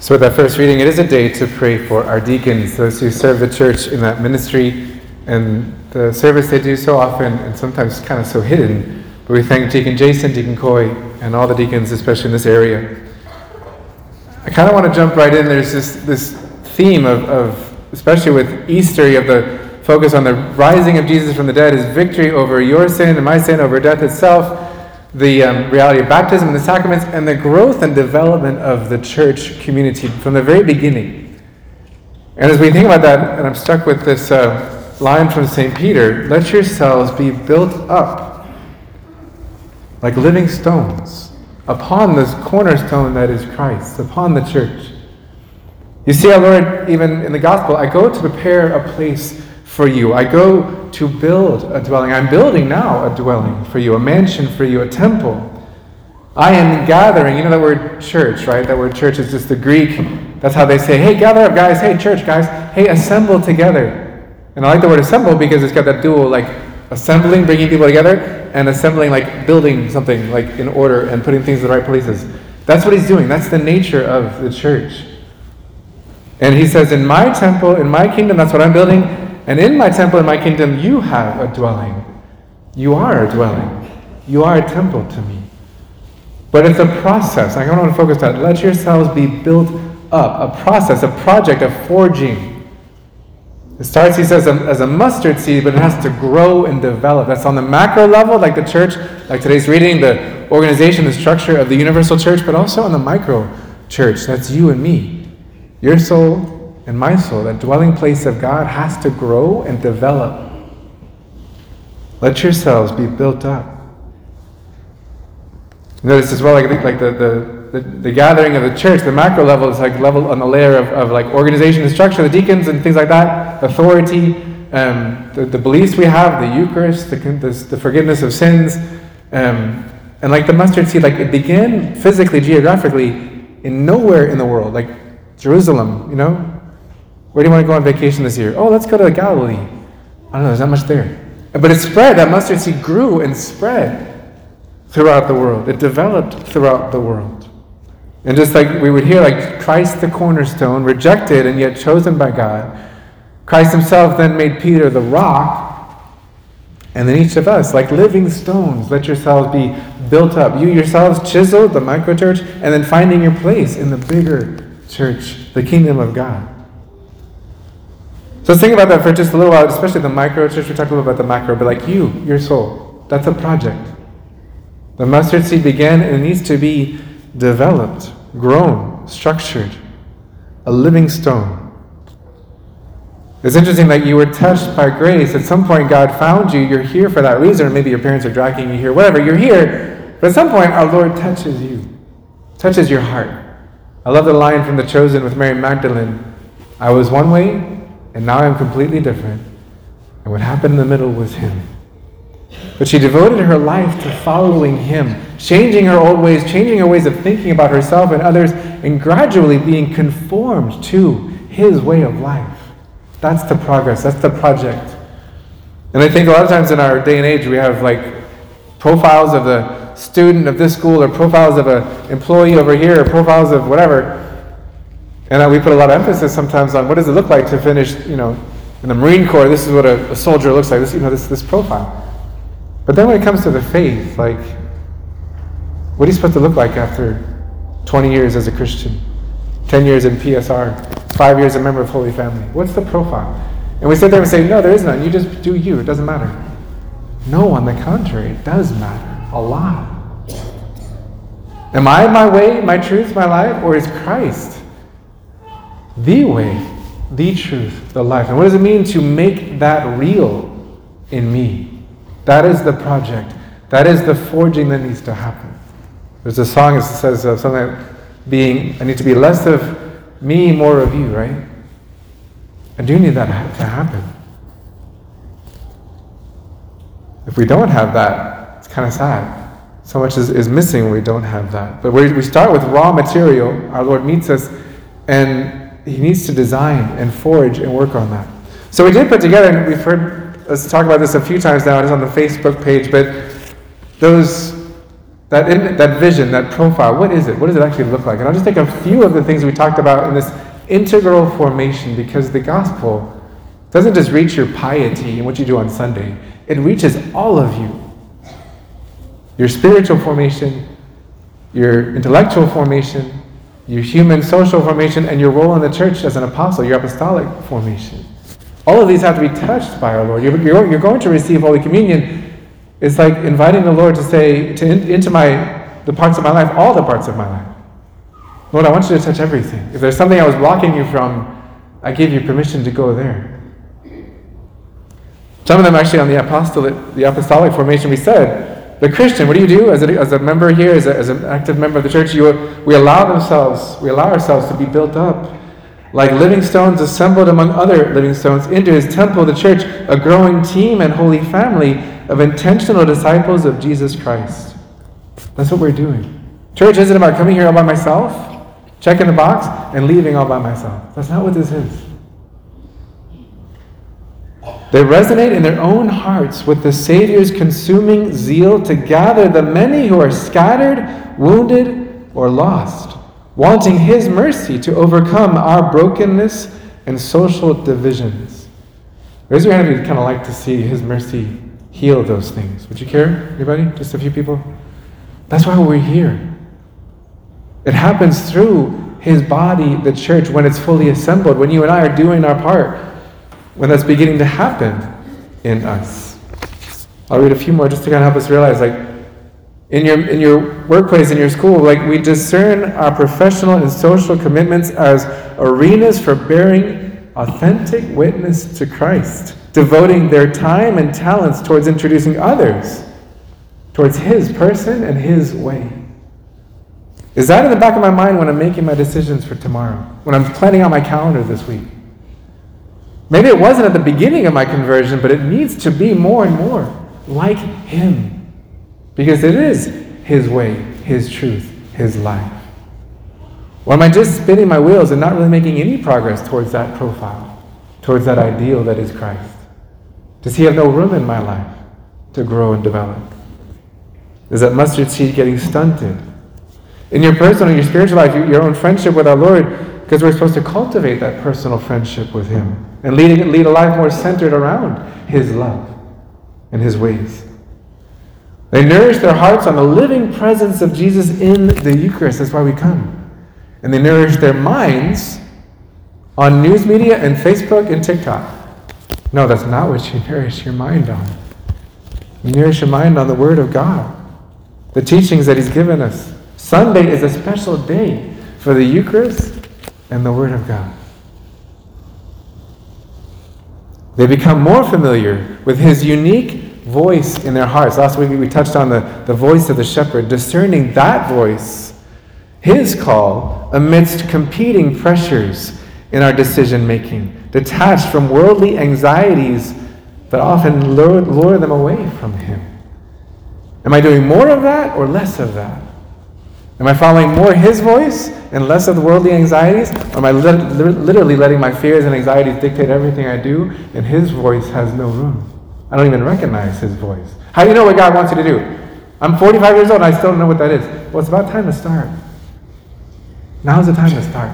So with that first reading, it is a day to pray for our deacons, those who serve the church in that ministry, and the service they do so often and sometimes kind of so hidden. But we thank Deacon Jason, Deacon Coy, and all the deacons, especially in this area. I kind of want to jump right in. There's this theme of, especially with Easter, you have the focus on the rising of Jesus from the dead, his victory over your sin and my sin, over death itself, the reality of baptism and the sacraments, and the growth and development of the church community from the very beginning. And as we think about that, and I'm struck with this line from St. Peter, let yourselves be built up like living stones upon this cornerstone that is Christ, upon the church. You see, our Lord, even in the gospel, I go to prepare a place for you. I go to build a dwelling. I'm building now a dwelling for you, a mansion for you, a temple. I am gathering. You know that word church, right? That word church is just the Greek. That's how they say, hey, gather up, guys. Hey, church, guys. Hey, assemble together. And I like the word assemble because it's got that dual, like assembling, bringing people together, and assembling, like building something like in order and putting things in the right places. That's what he's doing. That's the nature of the church. And he says, in my temple, in my kingdom, that's what I'm building. And in my temple, in my kingdom, you have a dwelling. You are a dwelling. You are a temple to me. But it's a process. I don't want to focus on that. Let yourselves be built up. A process, a project of forging. It starts, he says, as a mustard seed, but it has to grow and develop. That's on the macro level, like the church, like today's reading, the organization, the structure of the universal church, but also on the micro church. That's you and me. Your soul and my soul, that dwelling place of God, has to grow and develop. Let yourselves be built up. Notice as well, like the gathering of the church, the macro level is like level on the layer of like organization and structure, the deacons and things like that, authority, the beliefs we have, the Eucharist, the forgiveness of sins, and like the mustard seed, like it began physically, geographically, in nowhere in the world, like Jerusalem, you know? Where do you want to go on vacation this year? Oh, let's go to Galilee. I don't know, there's not much there. But it spread, that mustard seed grew and spread throughout the world. It developed throughout the world. And just like we would hear, like Christ the cornerstone, rejected and yet chosen by God, Christ himself then made Peter the rock, and then each of us, like living stones, let yourselves be built up. You yourselves chiseled, the microchurch, and then finding your place in the bigger church, the kingdom of God. So let's think about that for just a little while, especially the micro church. We talked a little about the macro, but like you, your soul, that's a project. The mustard seed began and it needs to be developed, grown, structured, a living stone. It's interesting that you were touched by grace. At some point, God found you. You're here for that reason, or maybe your parents are dragging you here, whatever. You're here, but at some point, our Lord touches you, touches your heart. I love the line from The Chosen with Mary Magdalene. I was one way, and now I'm completely different. And what happened in the middle was him. But she devoted her life to following him, changing her old ways, changing her ways of thinking about herself and others, and gradually being conformed to his way of life. That's the progress. That's the project. And I think a lot of times in our day and age, we have like profiles of the student of this school, or profiles of an employee over here, or profiles of whatever. And we put a lot of emphasis sometimes on what does it look like to finish, in the Marine Corps. This is what a soldier looks like. This profile. But then when it comes to the faith, like, what are you supposed to look like after 20 years as a Christian, 10 years in PSR, 5 years a member of Holy Family? What's the profile? And we sit there and say, no, there is none. You just do you. It doesn't matter. No, on the contrary, it does matter a lot. Am I my way, my truth, my life, or is Christ the way, the truth, the life? And what does it mean to make that real in me? That is the project. That is the forging that needs to happen. There's a song that says something like I need to be less of me, more of you, right? I do need that to happen. If we don't have that, it's kind of sad. So much is missing when we don't have that. But we start with raw material. Our Lord meets us, and he needs to design and forge and work on that. So we did put together, and we've heard us talk about this a few times now. It is on the Facebook page, but those That vision, that profile, what is it? What does it actually look like? And I'll just take a few of the things we talked about in this integral formation, because the gospel doesn't just reach your piety and what you do on Sunday. It reaches all of you. Your spiritual formation, your intellectual formation, your human social formation, and your role in the church as an apostle, your apostolic formation. All of these have to be touched by our Lord. You're going to receive Holy Communion. It's like inviting the Lord to say into the parts of my life, all the parts of my life. Lord, I want you to touch everything. If there's something I was blocking you from, I give you permission to go there. Some of them actually on the apostolic formation, we said, the Christian, what do you do as a member here, as an active member of the church? We allow ourselves to be built up like living stones assembled among other living stones into his temple, the church, a growing team and holy family of intentional disciples of Jesus Christ. That's what we're doing. Church isn't about coming here all by myself, checking the box, and leaving all by myself. That's not what this is. They resonate in their own hearts with the Savior's consuming zeal to gather the many who are scattered, wounded, or lost, wanting his mercy to overcome our brokenness and social divisions. Raise your hand if you'd kind of like to see his mercy heal those things. Would you care? Anybody? Just a few people? That's why we're here. It happens through his body, the church, when it's fully assembled, when you and I are doing our part, when that's beginning to happen in us. I'll read a few more just to kind of help us realize, like, in your workplace, in your school, like, we discern our professional and social commitments as arenas for bearing authentic witness to Christ, devoting their time and talents towards introducing others towards his person and his way. Is that in the back of my mind when I'm making my decisions for tomorrow, when I'm planning out my calendar this week? Maybe it wasn't at the beginning of my conversion, but it needs to be more and more like him. Because it is his way, his truth, his life. Or am I just spinning my wheels and not really making any progress towards that profile, towards that ideal that is Christ? Does he have no room in my life to grow and develop? Is that mustard seed getting stunted? In your personal, your spiritual life, your own friendship with our Lord, because we're supposed to cultivate that personal friendship with him and lead a life more centered around his love and his ways. They nourish their hearts on the living presence of Jesus in the Eucharist. That's why we come. And they nourish their minds on news media and Facebook and TikTok. No, that's not what you nourish your mind on. You nourish your mind on the Word of God, the teachings that he's given us. Sunday is a special day for the Eucharist and the Word of God. They become more familiar with his unique voice in their hearts. Last week we touched on the voice of the shepherd, discerning that voice, his call, amidst competing pressures in our decision making, detached from worldly anxieties that often lure them away from him. Am I doing more of that or less of that? Am I following more his voice and less of the worldly anxieties? Or am I literally letting my fears and anxieties dictate everything I do, and his voice has no room? I don't even recognize his voice. How do you know what God wants you to do? I'm 45 years old and I still don't know what that is. Well, it's about time to start. Now's the time to start.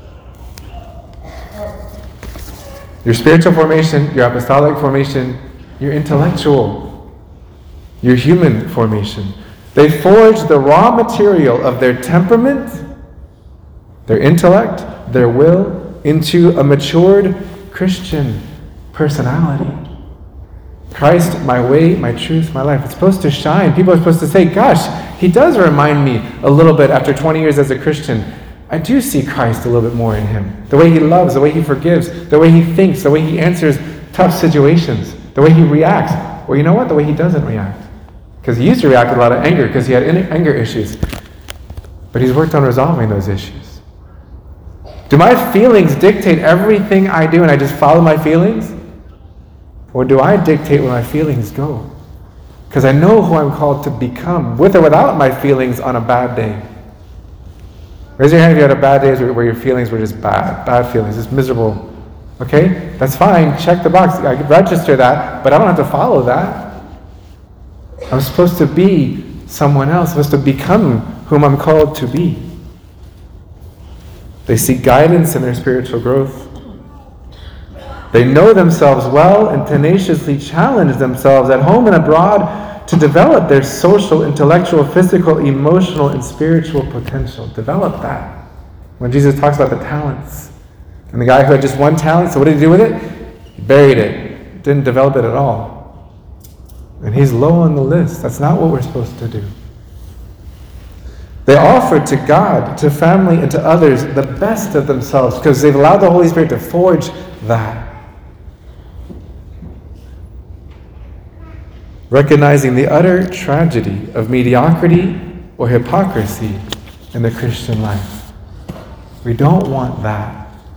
Your spiritual formation, your apostolic formation, your intellectual, your human formation. They forge the raw material of their temperament, their intellect, their will, into a matured Christian personality. Christ, my way, my truth, my life. It's supposed to shine. People are supposed to say, gosh, he does remind me a little bit after 20 years as a Christian. I do see Christ a little bit more in him. The way he loves, the way he forgives, the way he thinks, the way he answers tough situations, the way he reacts. Well, you know what? The way he doesn't react. Because he used to react with a lot of anger because he had anger issues. But he's worked on resolving those issues. Do my feelings dictate everything I do and I just follow my feelings? Or do I dictate where my feelings go? Because I know who I'm called to become, with or without my feelings on a bad day. Raise your hand if you had a bad day where your feelings were just bad feelings, just miserable. Okay? That's fine. Check the box. I could register that, but I don't have to follow that. I'm supposed to be someone else. I'm supposed to become whom I'm called to be. They seek guidance in their spiritual growth. They know themselves well and tenaciously challenge themselves at home and abroad to develop their social, intellectual, physical, emotional, and spiritual potential. Develop that. When Jesus talks about the talents, and the guy who had just one talent, so what did he do with it? He buried it. Didn't develop it at all. And he's low on the list. That's not what we're supposed to do. They offer to God, to family, and to others the best of themselves because they've allowed the Holy Spirit to forge that. Recognizing the utter tragedy of mediocrity or hypocrisy in the Christian life. We don't want that.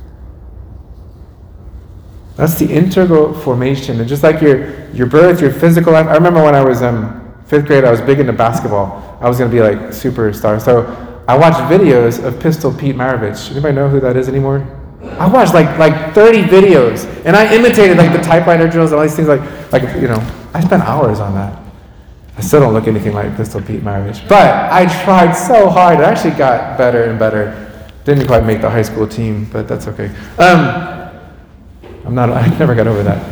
That's the integral formation. And just like your birth, your physical life. I remember when I was 5th grade, I was big into basketball. I was going to be like superstar. So I watched videos of Pistol Pete Maravich. Anybody know who that is anymore? I watched like 30 videos. And I imitated like the typewriter drills and all these things like I spent hours on that. I still don't look anything like Pistol Pete Maravich. But I tried so hard. It actually got better and better. Didn't quite make the high school team, but that's okay. I never got over that.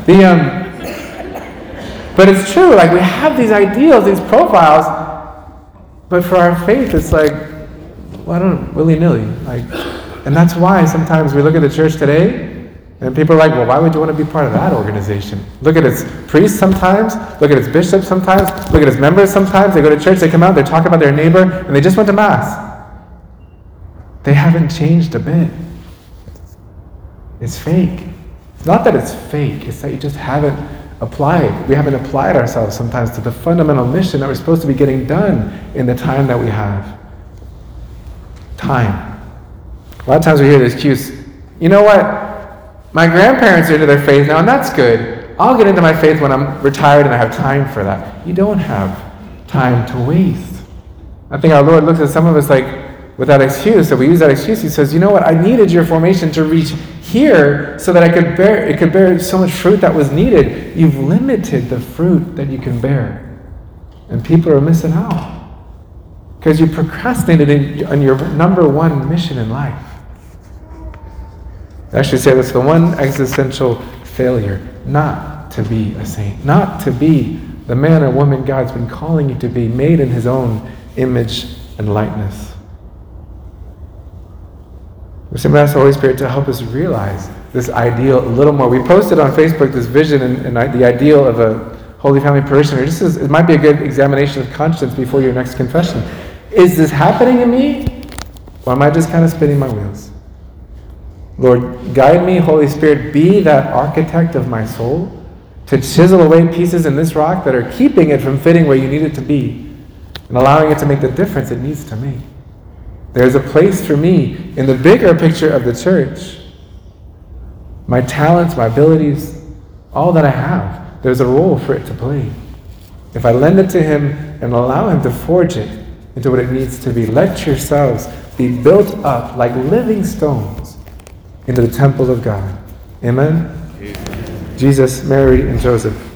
But it's true, like we have these ideals, these profiles, but for our faith, it's like, willy-nilly. And that's why sometimes we look at the church today, and people are like, well, why would you want to be part of that organization? Look at its priests sometimes, look at its bishops sometimes, look at its members sometimes. They go to church, they come out, they talk about their neighbor, and they just went to Mass. They haven't changed a bit. It's fake. It's not that it's fake, it's that you just haven't applied. We haven't applied ourselves sometimes to the fundamental mission that we're supposed to be getting done in the time that we have. Time. A lot of times we hear the excuse, you know what? My grandparents are into their faith now, and that's good. I'll get into my faith when I'm retired and I have time for that. You don't have time to waste. I think our Lord looks at some of us like, with that excuse, that we use that excuse, he says, you know what, I needed your formation to reach here so that it could bear so much fruit that was needed. You've limited the fruit that you can bear. And people are missing out. Because you procrastinated on your number one mission in life. I actually say that's the one existential failure, not to be a saint, not to be the man or woman God's been calling you to be, made in his own image and likeness. We simply ask the Holy Spirit to help us realize this ideal a little more. We posted on Facebook this vision and the ideal of a Holy Family parishioner. It might be a good examination of conscience before your next confession. Is this happening in me? Or am I just kind of spinning my wheels? Lord, guide me, Holy Spirit, be that architect of my soul to chisel away pieces in this rock that are keeping it from fitting where you need it to be and allowing it to make the difference it needs to make. There's a place for me in the bigger picture of the church. My talents, my abilities, all that I have, there's a role for it to play. If I lend it to him and allow him to forge it into what it needs to be, let yourselves be built up like living stones into the temple of God. Amen? Jesus, Mary, and Joseph,